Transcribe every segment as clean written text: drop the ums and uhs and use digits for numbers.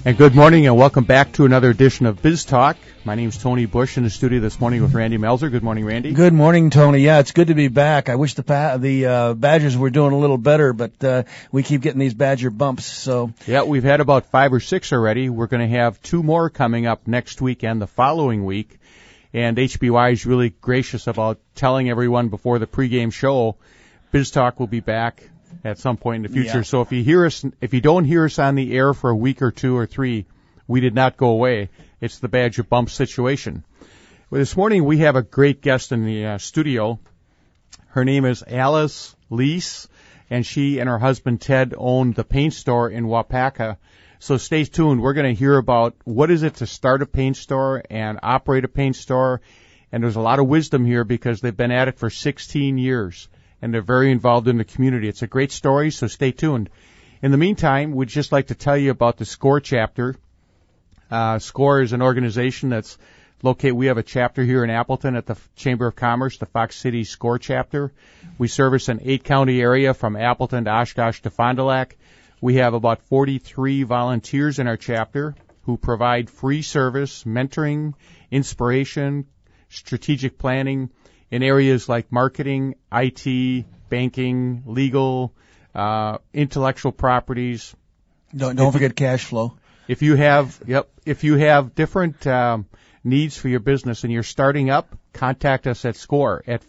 And good morning and welcome back to another edition of Biz Talk. My name's Tony Bush in the studio this morning with Randy Melzer. Good morning, Randy. Good morning, Tony. Yeah, it's good to be back. I wish the Badgers were doing a little better, but we keep getting these Badger bumps. So yeah, we've had about 5 or 6 already. We're going to have 2 more coming up next week and the following week. And HBY is really gracious about telling everyone before the pregame show, Biz Talk will be back at some point in the future. Yeah. So if you don't hear us on the air for a week or 2 or 3, we did not go away. It's the Badger bump situation. Well, this morning we have a great guest in the studio. Her name is Alice Lease, and she and her husband Ted own the paint store in Waupaca. So stay tuned. We're going to hear about what is it to start a paint store and operate a paint store. And there's a lot of wisdom here because they've been at it for 16 years. And they're very involved in the community. It's a great story, so stay tuned. In the meantime, we'd just like to tell you about the SCORE chapter. SCORE is an organization that's located. We have a chapter here in Appleton at the Chamber of Commerce, the Fox City SCORE chapter. We service an 8-county area from Appleton to Oshkosh to Fond du Lac. We have about 43 volunteers in our chapter who provide free service, mentoring, inspiration, strategic planning, in areas like marketing, IT, banking, legal, intellectual properties. Don't forget cash flow. If you have different needs for your business and you're starting up, contact us at SCORE at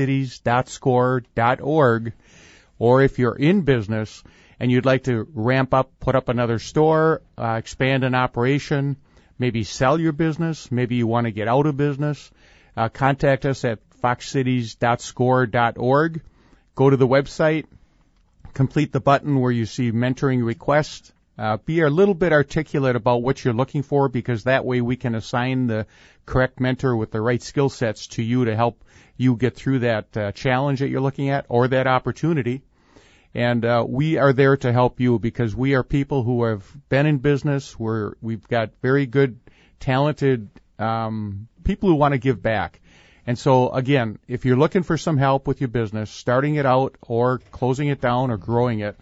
foxcities.score.org. Or if you're in business and you'd like to ramp up, put up another store, expand an operation, maybe sell your business, maybe you want to get out of business, contact us at foxcities.score.org. Go to the website, complete the button where you see mentoring request. Be a little bit articulate about what you're looking for because that way we can assign the correct mentor with the right skill sets to you to help you get through that challenge that you're looking at or that opportunity. And we are there to help you because we are people who have been in business. We've got very good, talented people who want to give back. And so, again, if you're looking for some help with your business, starting it out or closing it down or growing it,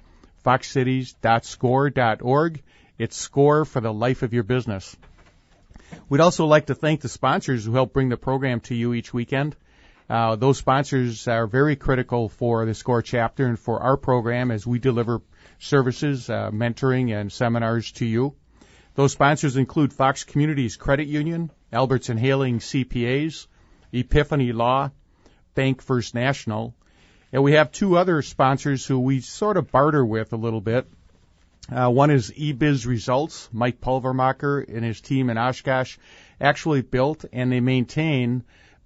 foxcities.score.org. It's SCORE for the life of your business. We'd also like to thank the sponsors who help bring the program to you each weekend. Those sponsors are very critical for the SCORE chapter and for our program as we deliver services, mentoring, and seminars to you. Those sponsors include Fox Communities Credit Union, Albertson Hailing CPAs, Epiphany Law, Bank First National. And we have 2 other sponsors who we sort of barter with a little bit. One is eBiz Results. Mike Pulvermacher and his team in Oshkosh actually built and they maintain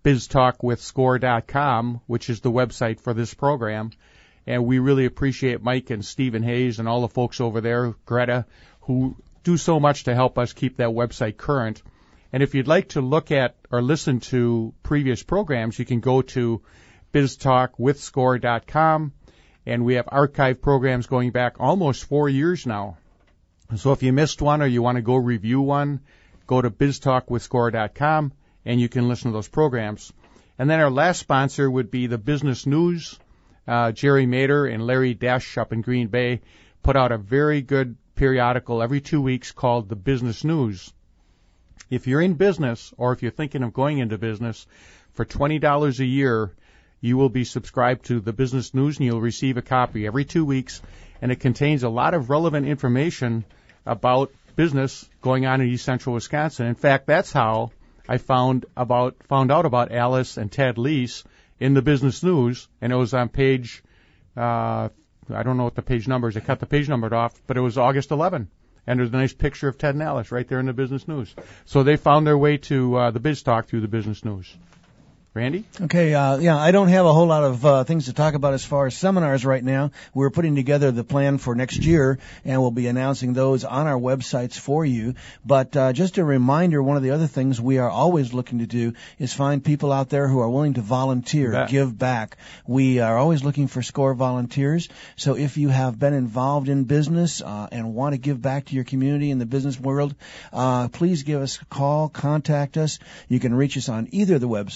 BizTalkWithScore.com, which is the website for this program. And we really appreciate Mike and Stephen Hayes and all the folks over there, Greta, who do so much to help us keep that website current. And if you'd like to look at or listen to previous programs, you can go to BizTalkWithScore.com, and we have archive programs going back almost 4 years now. So if you missed one or you want to go review one, go to BizTalkWithScore.com, and you can listen to those programs. And then our last sponsor would be the Business News. Jerry Mader and Larry Desch up in Green Bay put out a very good periodical every 2 weeks called the Business News. If you're in business or if you're thinking of going into business, for $20 a year, you will be subscribed to the Business News and you'll receive a copy every 2 weeks. And it contains a lot of relevant information about business going on in East Central Wisconsin. In fact, that's how I found out about Alice and Ted Lease in the Business News. And it was on page, I don't know what the page number is. I cut the page number off, but it was August 11. And there's a nice picture of Ted and Alice right there in the Business News. So they found their way to the Biz Talk through the Business News. Randy? Okay, I don't have a whole lot of things to talk about as far as seminars right now. We're putting together the plan for next year, and we'll be announcing those on our websites for you. But just a reminder, one of the other things we are always looking to do is find people out there who are willing to volunteer, give back. We are always looking for SCORE volunteers. So if you have been involved in business and want to give back to your community in the business world, please give us a call, contact us. You can reach us on either of the websites, either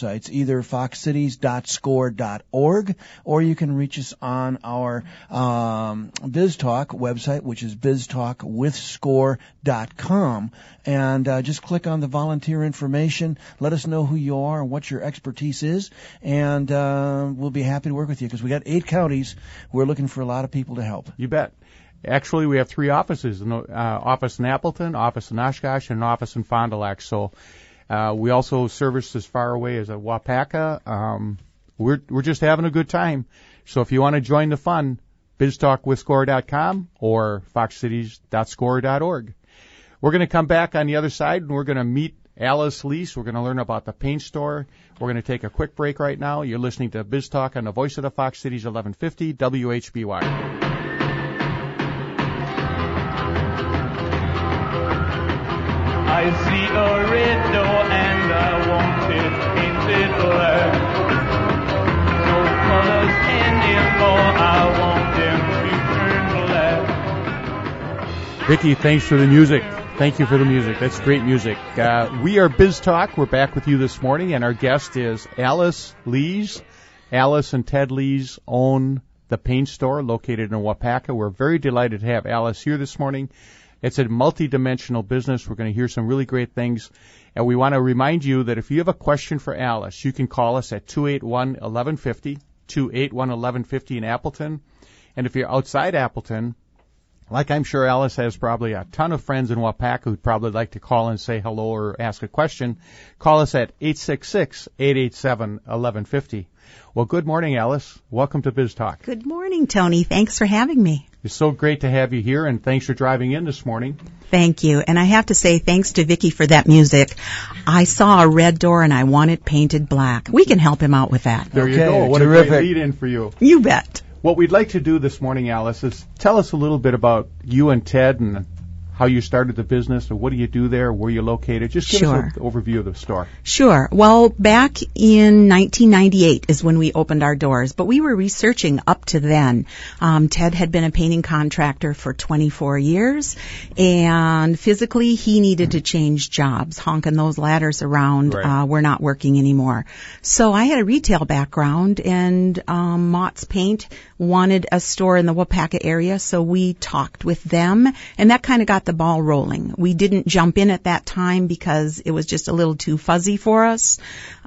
either foxcities.score.org, or you can reach us on our BizTalk website, which is biztalkwithscore.com. And just click on the volunteer information. Let us know who you are and what your expertise is, and we'll be happy to work with you, because we got 8 counties. We're looking for a lot of people to help. You bet. Actually, we have 3 offices, an office in Appleton, office in Oshkosh, and an office in Fond du Lac. So we also service as far away as Wapaka. We're just having a good time. So if you want to join the fun, biztalkwithscore.com or foxcities.score.org. We're going to come back on the other side, and we're going to meet Alice Lease. We're going to learn about the paint store. We're going to take a quick break right now. You're listening to Biz Talk on the Voice of the Fox Cities, 1150 WHBY. I see a red door and I want it painted black. No colors anymore, I want them to turn black. Vicki, thanks for the music. Thank you for the music. That's great music. We are Biz Talk. We're back with you this morning, and our guest is Alice Lees. Alice and Ted Lees own the paint store located in Wapaka. We're very delighted to have Alice here this morning. It's a multi-dimensional business. We're going to hear some really great things. And we want to remind you that if you have a question for Alice, you can call us at 281-1150, 281-1150 in Appleton. And if you're outside Appleton, like I'm sure Alice has probably a ton of friends in Wapaka who'd probably like to call and say hello or ask a question, call us at 866-887-1150. Well, good morning, Alice. Welcome to Biz Talk. Good morning, Tony. Thanks for having me. It's so great to have you here, and thanks for driving in this morning. Thank you. And I have to say thanks to Vicki for that music. I saw a red door and I want it painted black. We can help him out with that. There you go. What terrific. A great lead-in for you. You bet. What we'd like to do this morning, Alice, is tell us a little bit about you and Ted and how you started the business, or what do you do there, where you're located. Just give us an overview of the store. Sure. Well, back in 1998 is when we opened our doors, but we were researching up to then. Ted had been a painting contractor for 24 years, and physically he needed to change jobs. Honking those ladders around, right. We're not working anymore. So I had a retail background, and Mott's Paint wanted a store in the Wapaka area, so we talked with them, and that kind of got the ball rolling. We didn't jump in at that time because it was just a little too fuzzy for us.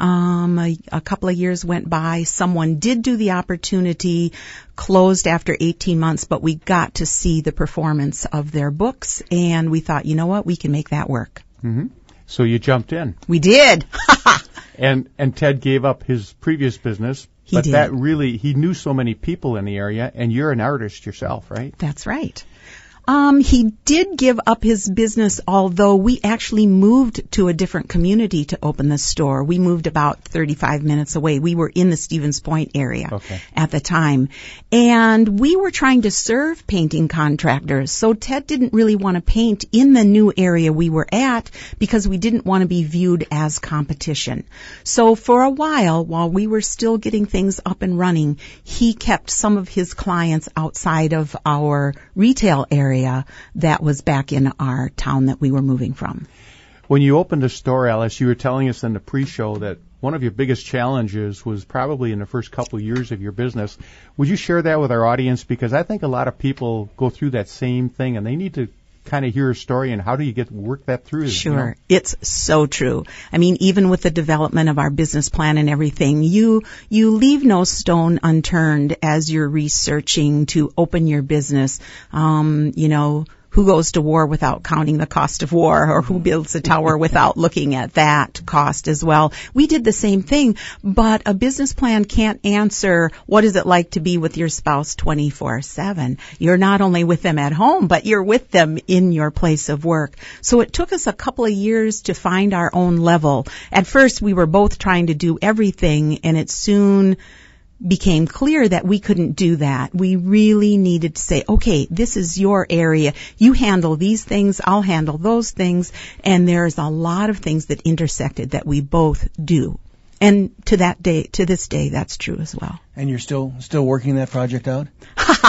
A couple of years went by. Someone did do the opportunity, closed after 18 months, but we got to see the performance of their books, and we thought, you know what, we can make that work. Mm-hmm. So you jumped in. We did. And Ted gave up his previous business. But did. That really, he knew so many people in the area, and you're an artist yourself, right? That's right. He did give up his business, although we actually moved to a different community to open the store. We moved about 35 minutes away. We were in the Stevens Point area at the time. And we were trying to serve painting contractors. So Ted didn't really want to paint in the new area we were at because we didn't want to be viewed as competition. So for a while we were still getting things up and running, he kept some of his clients outside of our retail area that was back in our town that we were moving from. When you opened the store, Alice, you were telling us in the pre-show that one of your biggest challenges was probably in the first couple of years of your business. Would you share that with our audience? Because I think a lot of people go through that same thing, and they need to kind of hear a story, and how do you work that through? Sure. You know? It's so true. I mean, even with the development of our business plan and everything, you leave no stone unturned as you're researching to open your business. Who goes to war without counting the cost of war, or who builds a tower without looking at that cost as well? We did the same thing, but a business plan can't answer what is it like to be with your spouse 24/7. You're not only with them at home, but you're with them in your place of work. So it took us a couple of years to find our own level. At first, we were both trying to do everything, and it soon became clear that we couldn't do that. We really needed to say, okay, this is your area. You handle these things, I'll handle those things. And there's a lot of things that intersected that we both do. And to this day, that's true as well. And you're still working that project out?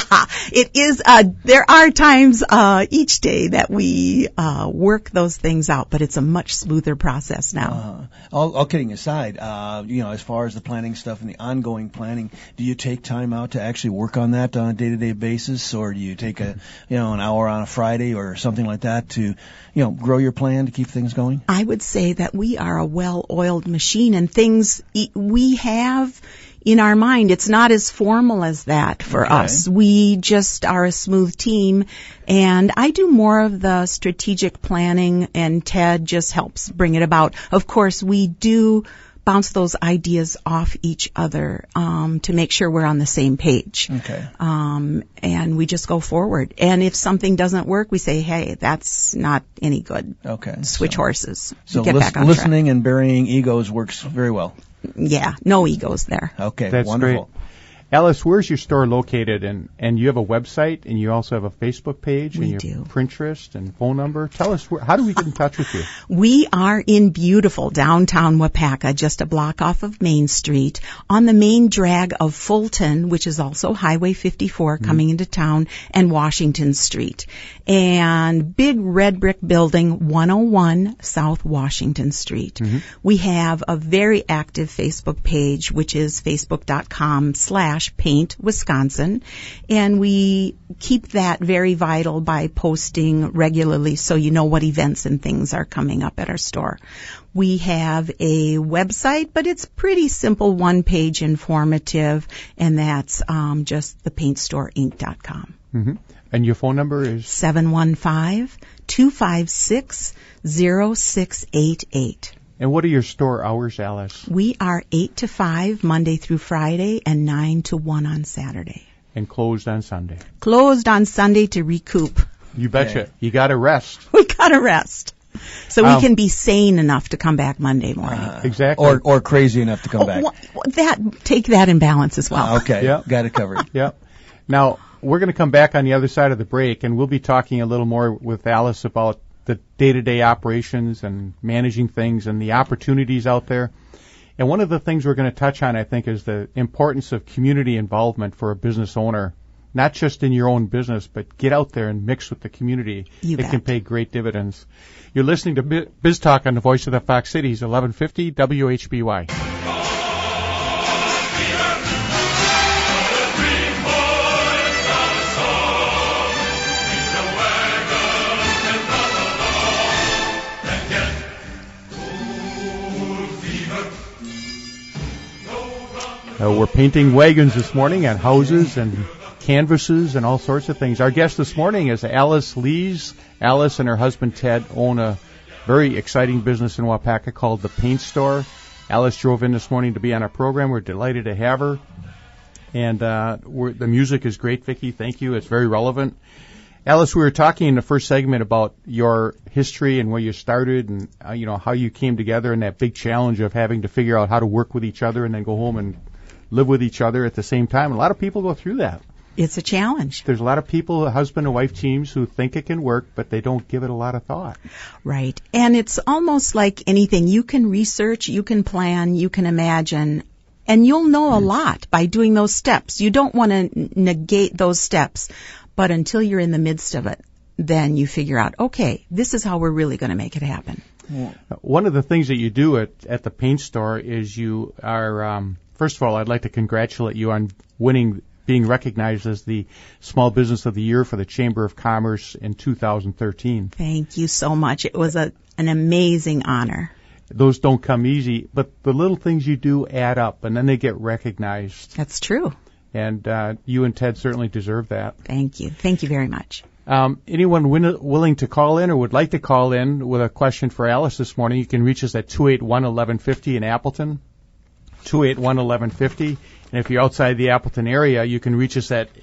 It is, there are times, each day that we, work those things out, but it's a much smoother process now. All kidding aside, as far as the planning stuff and the ongoing planning, do you take time out to actually work on that on a day-to-day basis, or do you take an hour on a Friday or something like that to, grow your plan to keep things going? I would say that we are a well-oiled machine, and things we have in our mind, it's not as formal as that for us. We just are a smooth team, and I do more of the strategic planning, and Ted just helps bring it about. Of course, we do bounce those ideas off each other to make sure we're on the same page. Okay. And we just go forward. And if something doesn't work, we say, hey, that's not any good. Okay. Switch horses. So get back on listening track. and burying egos works very well. Yeah, no egos there. Okay, that's wonderful. Great. Alice, where's your store located? And you have a website, and you also have a Facebook page, We and do. your Pinterest and phone number. Tell us, how do we get in touch with you? We are in beautiful downtown Wapaka, just a block off of Main Street, on the main drag of Fulton, which is also Highway 54 coming into town, and Washington Street. And big red brick building, 101 South Washington Street. We have a very active Facebook page, which is facebook.com/Paint Wisconsin, and we keep that very vital by posting regularly so you know what events and things are coming up at our store. We have a website, but it's pretty simple, one-page informative, and that's just thepaintstoreinc.com. And your phone number is? 715-256-0688. And what are your store hours, Alice? We are 8 to 5 Monday through Friday and 9 to 1 on Saturday. And closed on Sunday. Closed on Sunday to recoup. You betcha. Okay. You got to rest. We got to rest. So we can be sane enough to come back Monday morning. Exactly. Or crazy enough to come back. Take that in balance as well. Okay. Yep. Got it covered. Yep. Now, we're going to come back on the other side of the break, and we'll be talking a little more with Alice about the day-to-day operations and managing things and the opportunities out there. And one of the things we're going to touch on, I think, is the importance of community involvement for a business owner, not just in your own business, but get out there and mix with the community. It can pay great dividends. You're listening to Biz Talk on the Voice of the Fox Cities, 1150 WHBY. We're painting wagons this morning on houses and canvases and all sorts of things. Our guest this morning is Alice Lees. Alice and her husband Ted own a very exciting business in Wapaka called The Paint Store. Alice drove in this morning to be on our program. We're delighted to have her. And the music is great, Vicki. Thank you. It's very relevant. Alice, we were talking in the first segment about your history and where you started and how you came together and that big challenge of having to figure out how to work with each other and then go home and live with each other at the same time. A lot of people go through that. It's a challenge. There's a lot of people, husband and wife teams, who think it can work, but they don't give it a lot of thought. Right. And it's almost like anything. You can research, you can plan, you can imagine, and you'll know a lot by doing those steps. You don't want to negate those steps, but until you're in the midst of it, then you figure out, okay, this is how we're really going to make it happen. Yeah. One of the things that you do at the paint store is you are, first of all, I'd like to congratulate you on being recognized as the Small Business of the Year for the Chamber of Commerce in 2013. Thank you so much. It was an amazing honor. Those don't come easy, but the little things you do add up, and then they get recognized. That's true. And you and Ted certainly deserve that. Thank you. Thank you very much. Anyone willing to call in or would like to call in with a question for Alice this morning, you can reach us at 281-1150 in Appleton, 281-1150. And if you're outside the Appleton area, you can reach us at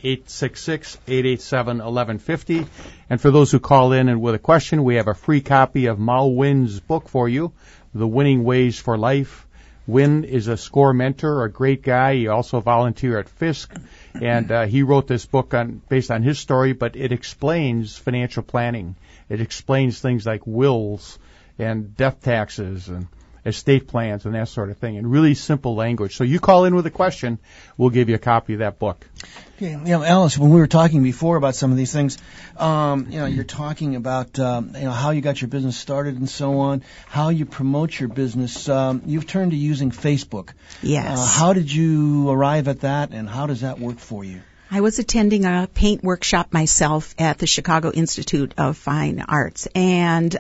866-887-1150. And for those who call in and with a question, we have a free copy of Mal Wynn's book for you, The Winning Ways for Life. Wynn is a SCORE mentor, a great guy. He also volunteered at Fisk, and he wrote this book based on his story, but it explains financial planning. It explains things like wills and death taxes estate plans and that sort of thing in really simple language. So you call in with a question, we'll give you a copy of that book. Okay, Alice, when we were talking before about some of these things, you're talking about how you got your business started and so on, how you promote your business. You've turned to using Facebook. Yes. How did you arrive at that, and how does that work for you? I was attending a paint workshop myself at the Chicago Institute of Fine Arts, and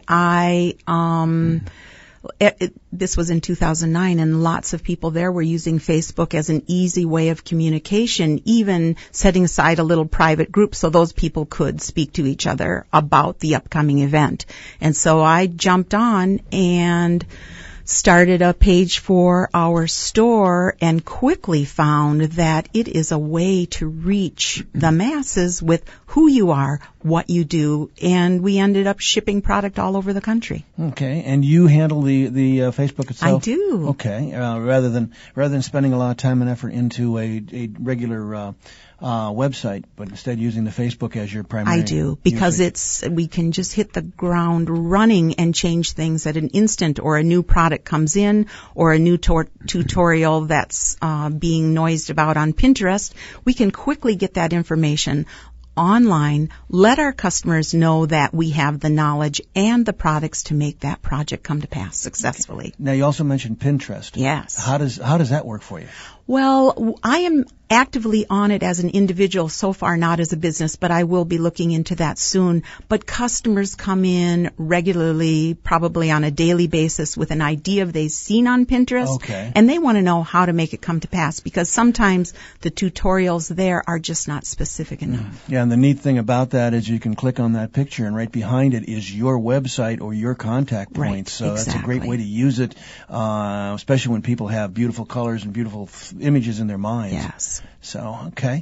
this was in 2009, and lots of people there were using Facebook as an easy way of communication, even setting aside a little private group so those people could speak to each other about the upcoming event. And so I jumped on and started a page for our store and quickly found that it is a way to reach the masses with who you are, what you do, and we ended up shipping product all over the country. Okay, and you handle the Facebook itself? I do. Okay, rather than spending a lot of time and effort into a regular website, but instead using the Facebook as your primary. I do, because we can just hit the ground running and change things at an instant, or a new product comes in, or a new tutorial that's being noised about on Pinterest. We can quickly get that information online, let our customers know that we have the knowledge and the products to make that project come to pass successfully. Now, you also mentioned Pinterest. Yes. How does that work for you? Well, I am actively on it as an individual, so far not as a business, but I will be looking into that soon. But customers come in regularly, probably on a daily basis, with an idea they've seen on Pinterest. Okay. And they want to know how to make it come to pass, because sometimes the tutorials there are just not specific enough. Yeah, and the neat thing about that is you can click on that picture, and right behind it is your website or your contact point. Right, so exactly. That's a great way to use it, especially when people have beautiful colors and beautiful images in their minds. Yes. So, okay.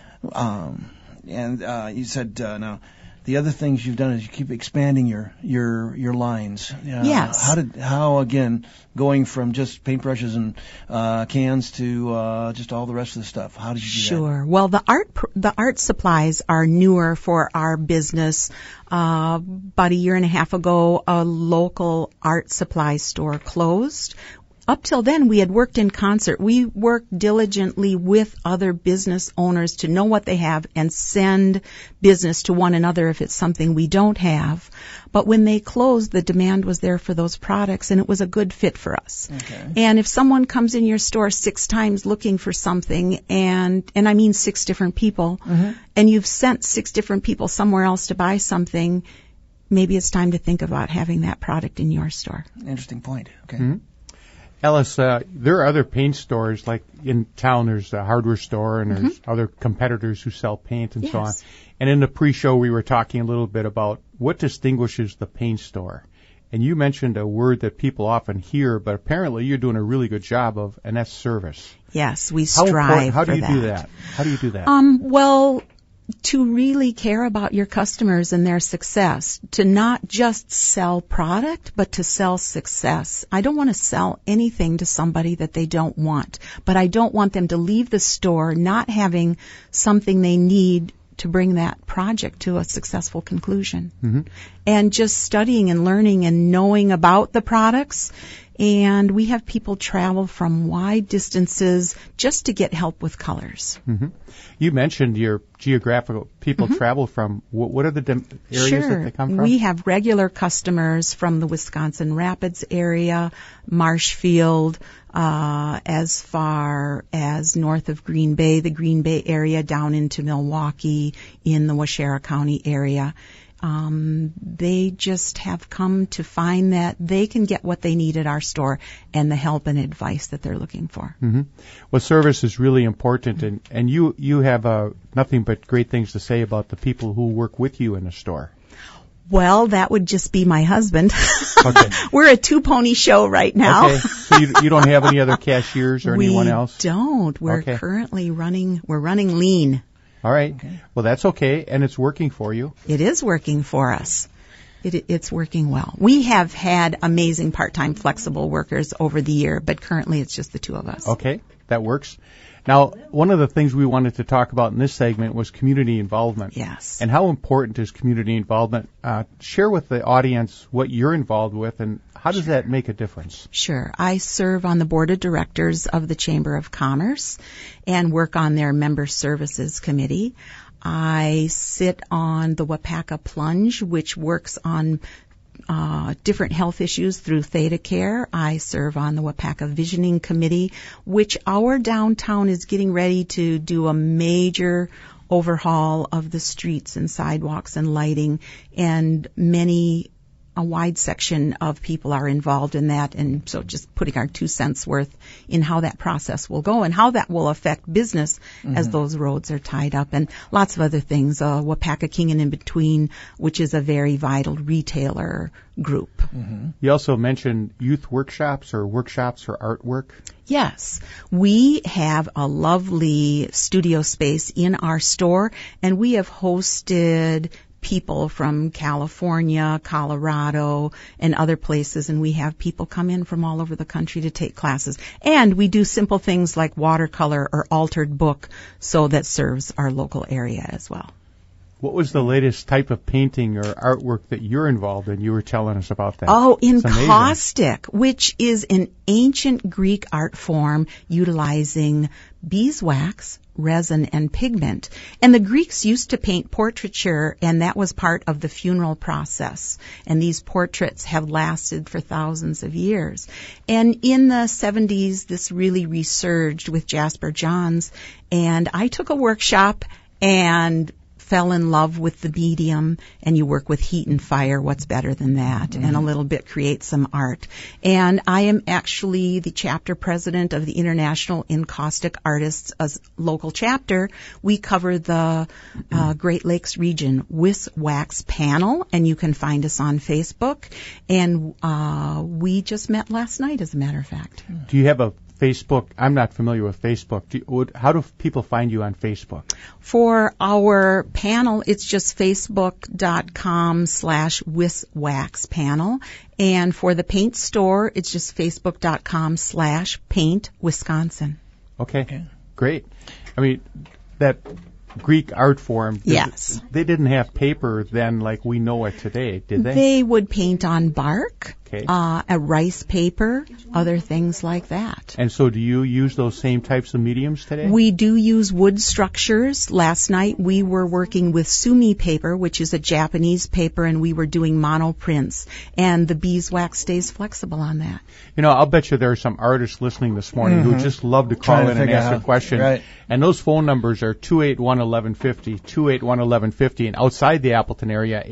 And you said now the other things you've done is you keep expanding your lines. Yes. How again, going from just paintbrushes and cans to just all the rest of the stuff? How did you do that? Sure. Well, the art supplies are newer for our business. About a year and a half ago, a local art supply store closed. Up till then, we had worked in concert. We worked diligently with other business owners to know what they have and send business to one another if it's something we don't have. But when they closed, the demand was there for those products, and it was a good fit for us. Okay. And if someone comes in your store 6 times looking for something, and I mean 6 different people, and you've sent 6 different people somewhere else to buy something, maybe it's time to think about having that product in your store. Interesting point. Okay. Mm-hmm. Alice, there are other paint stores, like in town there's a hardware store and there's other competitors who sell paint and so on. And in the pre-show we were talking a little bit about what distinguishes the paint store. And you mentioned a word that people often hear, but apparently you're doing a really good job of, and that's service. Yes, we strive How do for you that. do that? How do you do that? Well, to really care about your customers and their success, to not just sell product, but to sell success. I don't want to sell anything to somebody that they don't want, but I don't want them to leave the store not having something they need to bring that project to a successful conclusion. Mm-hmm. And just studying and learning and knowing about the products. And we have people travel from wide distances just to get help with colors. Mm-hmm. You mentioned your geographical people travel from. What are the areas that they come from? We have regular customers from the Wisconsin Rapids area, Marshfield, as far as north of Green Bay, the Green Bay area, down into Milwaukee, in the Waushara County area. They just have come to find that they can get what they need at our store and the help and advice that they're looking for. Mm-hmm. Well, service is really important, and you have nothing but great things to say about the people who work with you in the store. Well, that would just be my husband. Okay. We're a 2-pony show right now. Okay. So you don't have any other cashiers or anyone else? We don't. We're currently running lean. All right. Okay. Well, that's okay, and it's working for you. It is working for us. It's working well. We have had amazing part-time flexible workers over the year, but currently it's just the 2 of us. Okay, that works. Now, one of the things we wanted to talk about in this segment was community involvement. Yes. And how important is community involvement? Share with the audience what you're involved with and how does that make a difference? Sure. I serve on the board of directors of the Chamber of Commerce and work on their member services committee. I sit on the Wapaka Plunge, which works on different health issues through Theta Care. I serve on the Wapaka Visioning Committee, which our downtown is getting ready to do a major overhaul of the streets and sidewalks and lighting, and a wide section of people are involved in that, and so just putting our 2 cents worth in how that process will go and how that will affect business as those roads are tied up, and lots of other things. Wapaka King and In Between, which is a very vital retailer group. You also mentioned youth workshops or workshops for artwork. Yes, we have a lovely studio space in our store, and we have hosted people from California, Colorado, and other places, and we have people come in from all over the country to take classes. And we do simple things like watercolor or altered book, so that serves our local area as well. What was the latest type of painting or artwork that you're involved in? You were telling us about that. Oh, encaustic, which is an ancient Greek art form utilizing beeswax, resin, and pigment. And the Greeks used to paint portraiture, and that was part of the funeral process. And these portraits have lasted for thousands of years. And in the 70s, this really resurged with Jasper Johns. And I took a workshop and fell in love with the medium, and you work with heat and fire. What's better than that? And a little bit create some art. And I am actually the chapter president of the International Encaustic Artists local chapter. We cover the Great Lakes region with Wax Panel, and you can find us on Facebook. And we just met last night, as a matter of fact. Do you have a Facebook? I'm not familiar with Facebook. How do people find you on Facebook? For our panel, it's just facebook.com/WisWaxPanel. And for the paint store, it's just facebook.com/PaintWisconsin. Okay. Great. I mean, that Greek art form. Yes. They didn't have paper then like we know it today, did they? They would paint on bark, okay. A rice paper, other things like that. And so do you use those same types of mediums today? We do use wood structures. Last night we were working with sumi paper, which is a Japanese paper, and we were doing monoprints. And the beeswax stays flexible on that. You know, I'll bet you there are some artists listening this morning who just love to call in and ask a question. Right. And those phone numbers are 281-1150, 281-1150, and outside the Appleton area,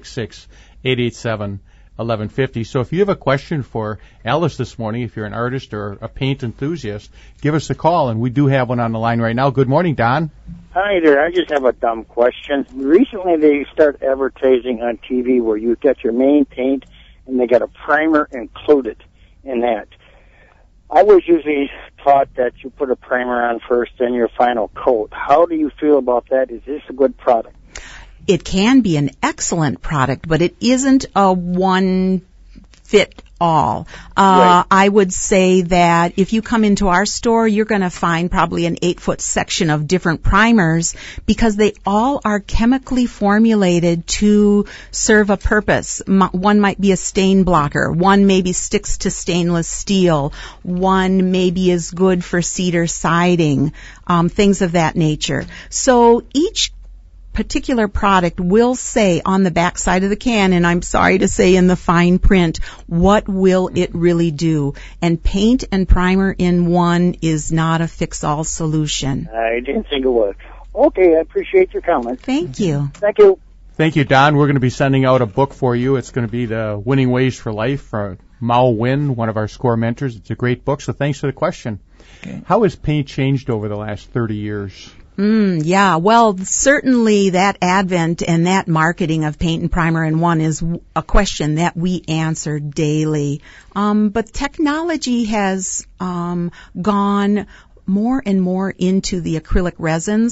866-887-1150. So if you have a question for Alice this morning, if you're an artist or a paint enthusiast, give us a call, and we do have one on the line right now. Good morning, Don. Hi there. I just have a dumb question. Recently they start advertising on TV where you get your main paint and they got a primer included in that. I was usually taught that you put a primer on first, then your final coat. How do you feel about that? Is this a good product? It can be an excellent product, but it isn't a one-fit-all. Right. I would say that if you come into our store, you're going to find probably an 8-foot section of different primers because they all are chemically formulated to serve a purpose. One might be a stain blocker. One maybe sticks to stainless steel. One maybe is good for cedar siding, things of that nature. So each particular product will say on the back side of the can, and I'm sorry to say in the fine print, what will it really do? And paint and primer in one is not a fix-all solution. I didn't think it was. Okay, I appreciate your comment. Thank you. Thank you. Thank you, Don. We're going to be sending out a book for you. It's going to be The Winning Ways for Life for Mao Win, one of our SCORE mentors. It's a great book, so thanks for the question. Okay. How has paint changed over the last 30 years? Yeah, well, certainly that advent and that marketing of paint and primer in one is a question that we answer daily. But technology has gone more and more into the acrylic resins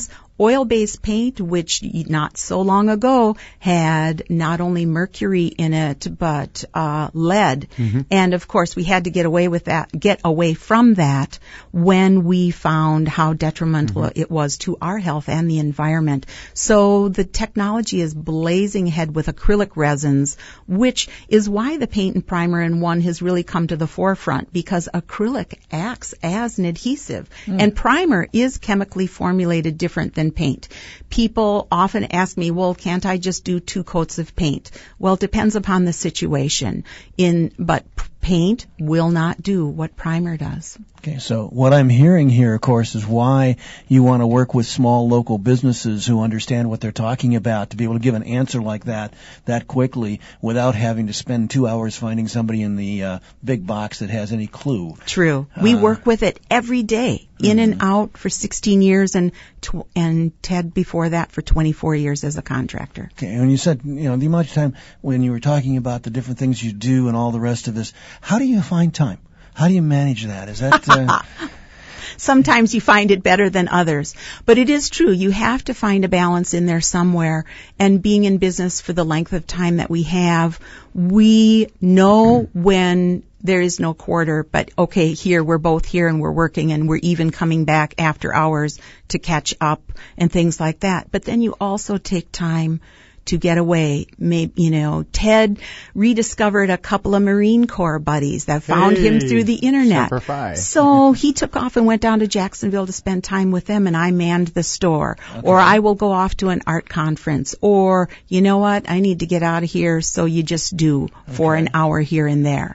oil-based paint, which not so long ago had not only mercury in it, but lead. And of course, we had to get away from that when we found how detrimental it was to our health and the environment. So the technology is blazing ahead with acrylic resins, which is why the paint and primer in one has really come to the forefront, because acrylic acts as an adhesive. And primer is chemically formulated different than paint. People often ask me, well, can't I just do 2 coats of paint? Well, it depends upon the situation. But paint will not do what primer does. Okay, so what I'm hearing here, of course, is why you want to work with small local businesses who understand what they're talking about, to be able to give an answer like that quickly without having to spend 2 hours finding somebody in the big box that has any clue. True. We work with it every day, in and out, for 16 years, and Ted before that for 24 years as a contractor. Okay, and you said, the amount of time when you were talking about the different things you do and all the rest of this, how do you find time? How do you manage that? Is that... Sometimes you find it better than others. But it is true. You have to find a balance in there somewhere. And being in business for the length of time that we have, we know when there is no quarter, but okay, here, we're both here and we're working and we're even coming back after hours to catch up and things like that. But then you also take time to get away. Maybe, Ted rediscovered a couple of Marine Corps buddies that found him through the internet. Semper Fi. So he took off and went down to Jacksonville to spend time with them, and I manned the store. Okay. Or I will go off to an art conference. Or, you know what, I need to get out of here, so you just do for an hour here and there.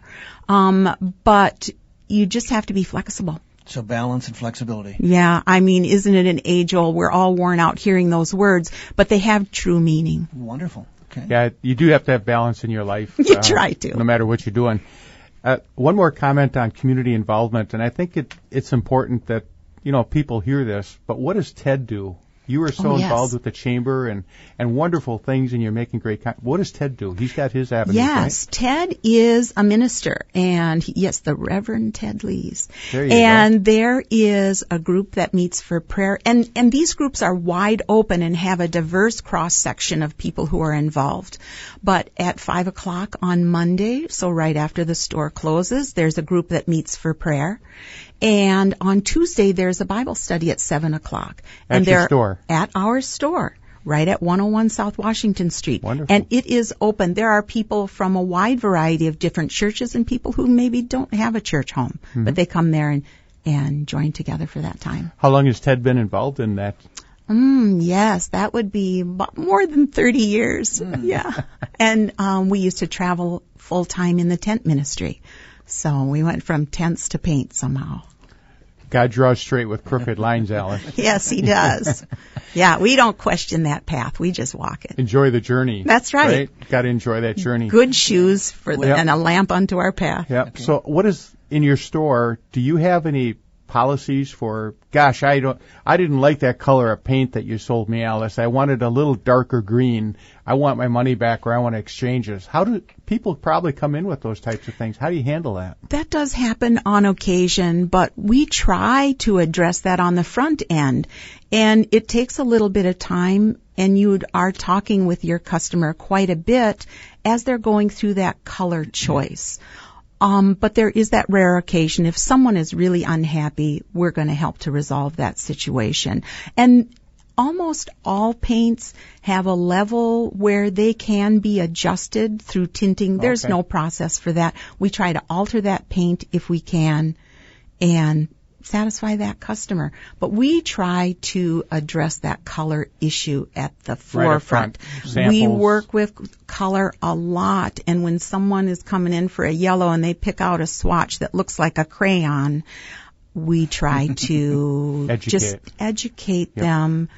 But you just have to be flexible. So balance and flexibility. Yeah, isn't it an age-old? We're all worn out hearing those words, but they have true meaning. Wonderful. Okay. Yeah, you do have to have balance in your life. You try to. No matter what you're doing. One more comment on community involvement, and I think it's important that, people hear this, but what does Ted do? You are so involved with the chamber and wonderful things, and you're making great what does Ted do? He's got his avenues, yes, right? Ted is a minister, and the Reverend Ted Lees. There you go. There is a group that meets for prayer, and these groups are wide open and have a diverse cross-section of people who are involved. But at 5 o'clock on Monday, so right after the store closes, there's a group that meets for prayer. And on Tuesday, there's a Bible study at 7 o'clock. At your store? At our store, right at 101 South Washington Street. Wonderful. And it is open. There are people from a wide variety of different churches and people who maybe don't have a church home, but they come there and join together for that time. How long has Ted been involved in that? Yes, that would be more than 30 years. Yeah. And we used to travel full-time in the tent ministry. So we went from tents to paint somehow. God draws straight with crooked lines, Alice. Yes, he does. Yeah, we don't question that path. We just walk it. Enjoy the journey. That's right. Got to enjoy that journey. Good shoes and a lamp unto our path. Yep. Okay. So what is in your store? Do you have any policies for, gosh, I didn't like that color of paint that you sold me, Alice. I wanted a little darker green. I want my money back, or I want to exchange this. How do people probably come in with those types of things? How do you handle that? That does happen on occasion, but we try to address that on the front end. And it takes a little bit of time, and you are talking with your customer quite a bit as they're going through that color choice. But there is that rare occasion. If someone is really unhappy, we're going to help to resolve that situation. And almost all paints have a level where they can be adjusted through tinting. There's no process for that. We try to alter that paint if we can and satisfy that customer. But we try to address that color issue at the forefront. We work with color a lot, and when someone is coming in for a yellow and they pick out a swatch that looks like a crayon, we try to just educate them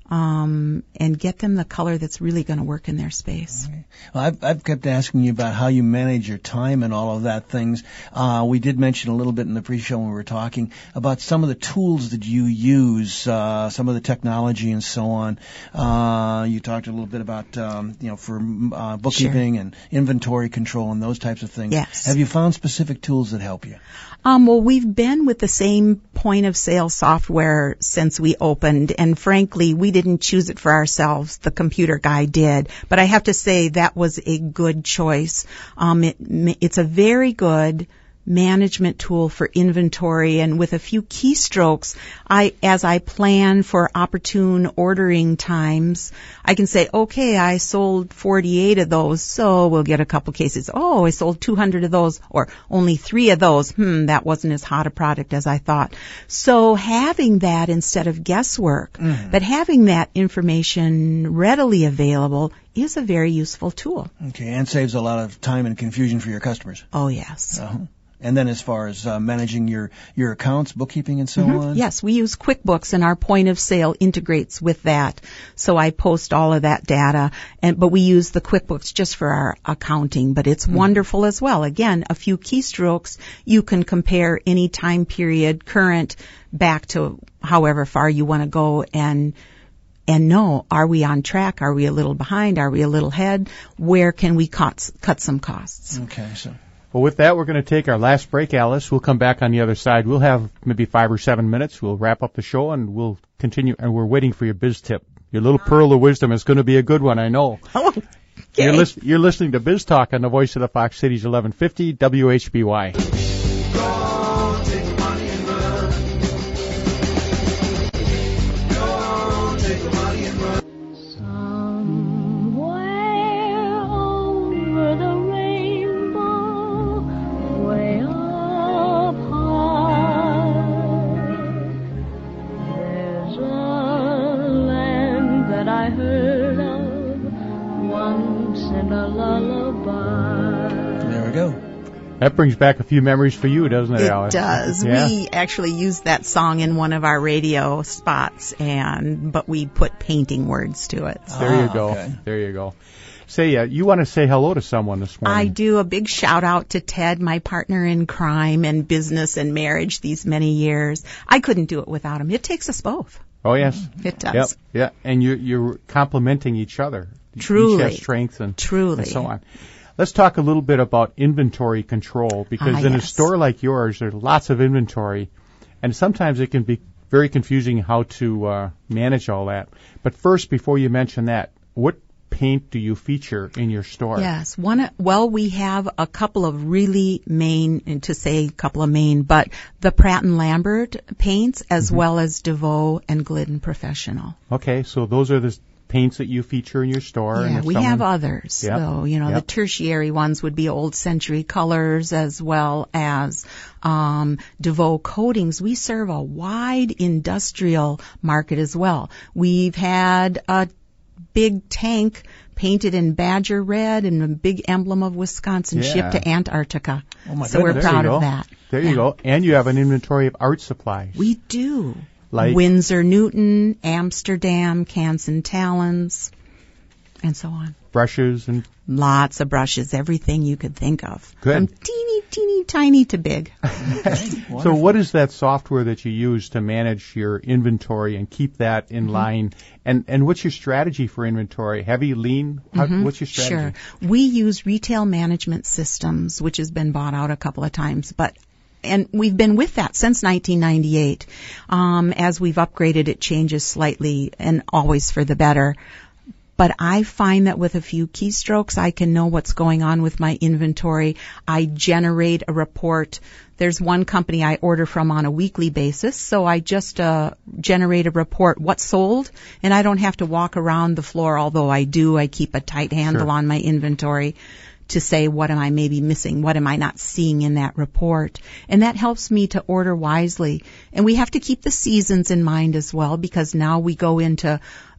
and get them the color that's really going to work in their space. Okay. Well, I've kept asking you about how you manage your time and all of that things. We did mention a little bit in the pre-show when we were talking about some of the tools that you use, some of the technology and so on. You talked a little bit about, for bookkeeping and inventory control and those types of things. Yes. Have you found specific tools that help you? Well, we've been with the same point of sale software since we opened, and frankly, we didn't choose it for ourselves. The computer guy did. But I have to say that was a good choice. It's a very good management tool for inventory, and with a few keystrokes, as I plan for opportune ordering times, I can say, okay, I sold 48 of those, so we'll get a couple cases. Oh, I sold 200 of those, or only 3 of those. That wasn't as hot a product as I thought. So having that instead of guesswork, but having that information readily available is a very useful tool. Okay, and saves a lot of time and confusion for your customers. Oh, yes. And then as far as managing your accounts, bookkeeping and so on? Yes, we use QuickBooks, and our point of sale integrates with that. So I post all of that data, but we use the QuickBooks just for our accounting, but it's wonderful as well. Again, a few keystrokes, you can compare any time period, current, back to however far you want to go, and know, are we on track? Are we a little behind? Are we a little ahead? Where can we cut some costs? Okay, so... Well, with that, we're going to take our last break, Alice. We'll come back on the other side. We'll have maybe 5 or 7 minutes. We'll wrap up the show, and we'll continue. And we're waiting for your biz tip. Your little pearl of wisdom is going to be a good one, I know. Okay. You're listening to Biz Talk on the Voice of the Fox Cities 1150 WHBY. That brings back a few memories for you, doesn't it, Alice? It does. Yeah. We actually used that song in one of our radio spots, but we put painting words to it. So. There you go. Okay. There you go. Say, you want to say hello to someone this morning. I do. A big shout out to Ted, my partner in crime and business and marriage these many years. I couldn't do it without him. It takes us both. Oh, yes. It does. Yep. Yeah. And you're complementing each other. Truly. Each has strengths and so on. Let's talk a little bit about inventory control, because in a store like yours, there's lots of inventory, and sometimes it can be very confusing how to manage all that. But first, before you mention that, what paint do you feature in your store? Yes. We have a couple of really main, but the Pratt & Lambert paints, as well as DeVoe and Glidden Professional. Okay, so those are the paints that you feature in your store. Yeah, and we have others, though. The tertiary ones would be Old Century Colors, as well as DeVoe Coatings. We serve a wide industrial market as well. We've had a big tank painted in Badger Red and a big emblem of Wisconsin shipped to Antarctica. Oh my so goodness. we're proud of that. There you go. And you have an inventory of art supplies. We do. Like Winsor Newton, Amsterdam, Canson Talons, and so on. Brushes and... Lots of brushes, everything you could think of. Good. From teeny tiny to big. So what is that software that you use to manage your inventory and keep that in line? And what's your strategy for inventory? Heavy, lean? What's your strategy? Sure. We use Retail Management Systems, which has been bought out a couple of times, and we've been with that since 1998. As we've upgraded, it changes slightly and always for the better. But I find that with a few keystrokes, I can know what's going on with my inventory. I generate a report. There's one company I order from on a weekly basis, so I just generate a report, what's sold, and I don't have to walk around the floor, although I do. I keep a tight handle on my inventory to say, what am I maybe missing? What am I not seeing in that report? And that helps me to order wisely. And we have to keep the seasons in mind as well, because now we go into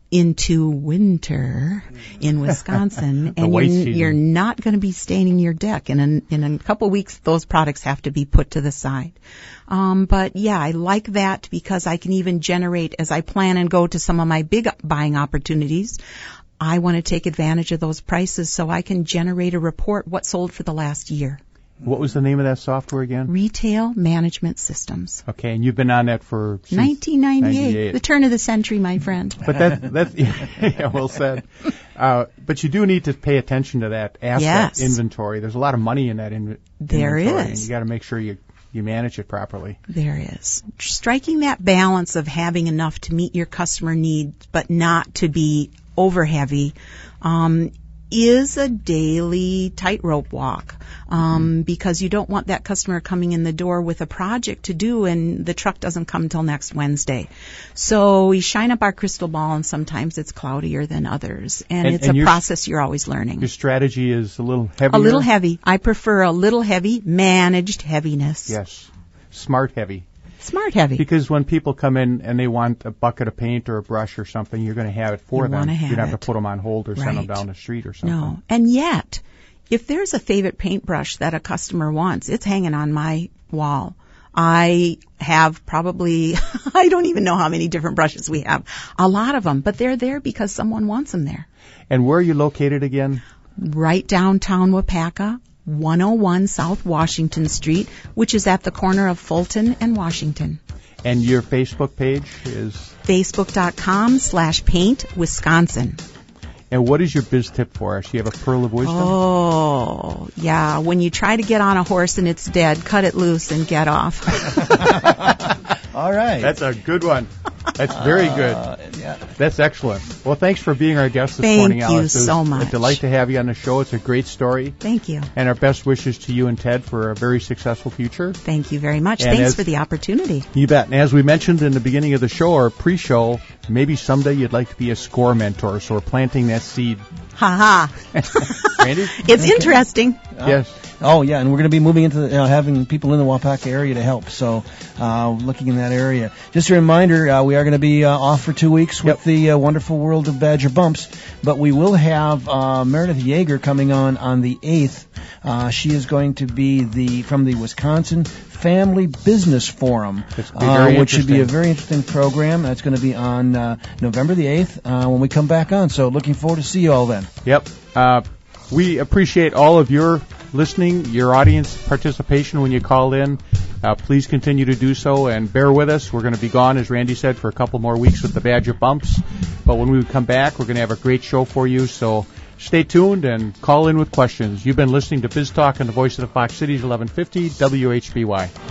winter in Wisconsin, and you're not going to be staining your deck. And in a couple of weeks, those products have to be put to the side. But yeah, I like that because I can even generate, as I plan and go to some of my big buying opportunities, I want to take advantage of those prices so I can generate a report what sold for the last year. What was the name of that software again? Retail Management Systems. Okay, and you've been on that for 1998. The turn of the century, my friend. But that's yeah, well said. But you do need to pay attention to that asset inventory. There's a lot of money in that inventory. There is. And you got to make sure you you manage it properly. There is. Striking that balance of having enough to meet your customer needs, but not to be over heavy, is a daily tightrope walk, because you don't want that customer coming in the door with a project to do and the truck doesn't come until next Wednesday. So we shine up our crystal ball, and sometimes it's cloudier than others, and it's a process you're always learning. Your strategy is a little heavier? A little heavy. I prefer a little heavy, managed heaviness. Yes. Smart heavy. Smart heavy. Because when people come in and they want a bucket of paint or a brush or something, you're going to have it for them. You don't have to put them on hold or send them down the street or something. No. And yet, if there's a favorite paintbrush that a customer wants, it's hanging on my wall. I have probably, I don't even know how many different brushes we have. A lot of them. But they're there because someone wants them there. And where are you located again? Right downtown Wapaka. 101 South Washington Street, which is at the corner of Fulton and Washington. And your Facebook page is? Facebook.com/Paint Wisconsin. And what is your biz tip for us? You have a pearl of wisdom? Oh, yeah. When you try to get on a horse and it's dead, cut it loose and get off. All right. That's a good one. That's very good. Yeah. That's excellent. Well, thanks for being our guest this morning, Alice. Thank you so much. It's a delight to have you on the show. It's a great story. Thank you. And our best wishes to you and Ted for a very successful future. Thank you very much. And Thanks for the opportunity. You bet. And as we mentioned in the beginning of the show, or pre-show, maybe someday you'd like to be a SCORE mentor, so we're planting that seed. Ha ha. Randy? It's interesting. Yes. Oh, yeah, and we're going to be moving into having people in the Wapaka area to help, so looking in that area. Just a reminder, we are going to be off for 2 weeks with the wonderful world of Badger Bumps, but we will have Meredith Yeager coming on the 8th. She is going to be from the Wisconsin Family Business Forum, which should be a very interesting program. That's going to be on November the 8th when we come back on, so looking forward to see you all then. Yep. We appreciate all of your listening, your audience participation when you call in. Please continue to do so and bear with us. We're going to be gone, as Randy said, for a couple more weeks with the Badger Bumps. But when we come back, we're going to have a great show for you. So stay tuned and call in with questions. You've been listening to Biz Talk on the Voice of the Fox Cities, 1150 WHBY.